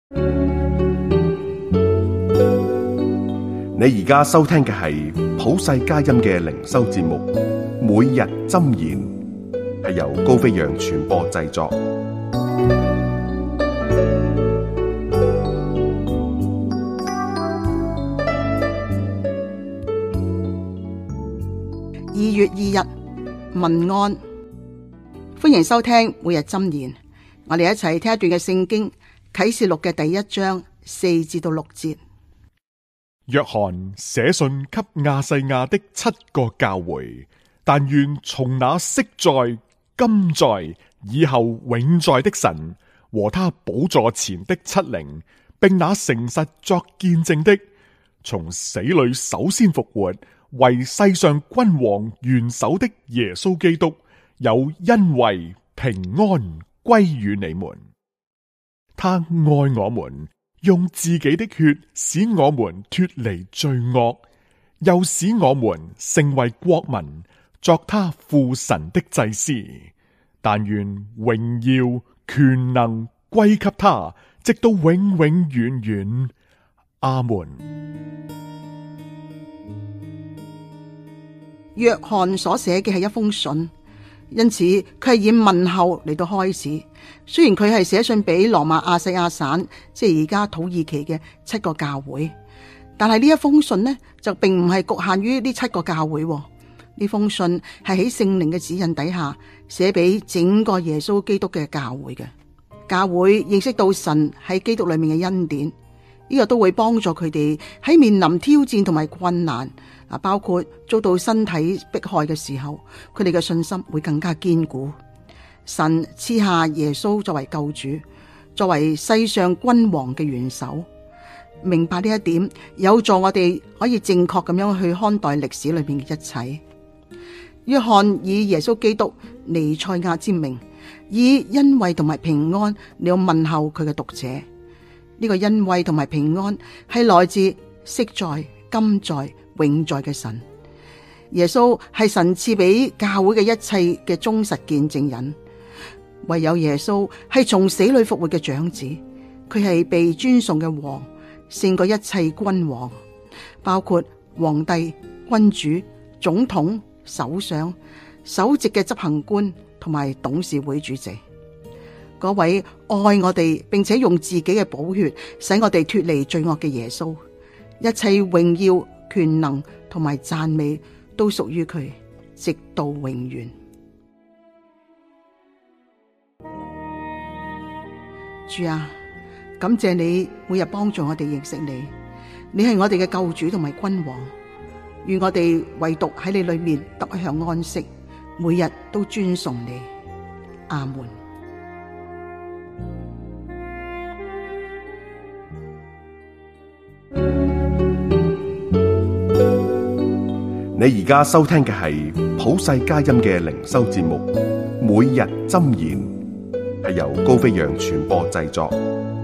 你而家收聽嘅係普世佳音嘅靈修節目，每日箴言，係由高飛揚傳播製作。 2月2日問安，歡迎收聽每日箴言。我哋一齊聽一段嘅聖經，啟示錄嘅第1章4至6節。 約翰寫信給亞細亞的7個教會，但願從那昔在、今在、以後永在的神和他寶座前的7靈，並那誠實作見證的，從死裏首先復活，為世上君王元首的耶穌基督，有恩惠平安歸於你們。他愛我們，用自己的血使我們脫離罪惡，又使我們成為國民，作他父神的祭司。但願榮耀權能歸給他，直到永永遠遠。阿門。 約翰所寫嘅係一封信，因此佢係以問候嚟到開始。雖然佢係寫信俾羅馬亞細亞省，即係而家土耳其嘅7個教會，但係呢一封信呢，就並唔係局限於呢7個教會。呢封信係喺聖靈嘅指引底下寫俾整個耶穌基督嘅教會嘅。教會認識到神喺基督裏面嘅恩典，呢個都會幫助佢哋喺面臨挑戰同埋困難，包括遭到身體迫害嘅時候，佢哋嘅信心會更加堅固。神賜下耶穌作為救主，作為世上君王嘅元首。明白呢一點，有助我哋可以正確咁樣去看待歷史裏面嘅一切。約翰以耶穌基督彌賽亞之名，以恩惠同埋平安嚟問候佢嘅讀者。呢個恩惠同埋平安係來自昔在、今在、永在嘅神。耶穌係神賜俾教會嘅一切嘅忠實見證人。唯有耶穌係從死裏復活嘅長子，佢係被尊崇嘅王，勝過一切君王，包括皇帝、君主、總統、首相、首席嘅執行官同埋董事會主席。嗰位愛我哋並且用自己嘅寶血使我哋脫離罪惡嘅耶穌，一切榮耀、權能同埋讚美都屬於佢，直到永遠。主啊，感謝你每日幫助我哋認識你，你係我哋嘅救主同埋君王，願我哋唯獨喺你裏面得享安息，每日都尊崇你。阿門。 你而家收聽嘅係普世佳音嘅靈修節目，每日箴言，係由高飛揚傳播製作。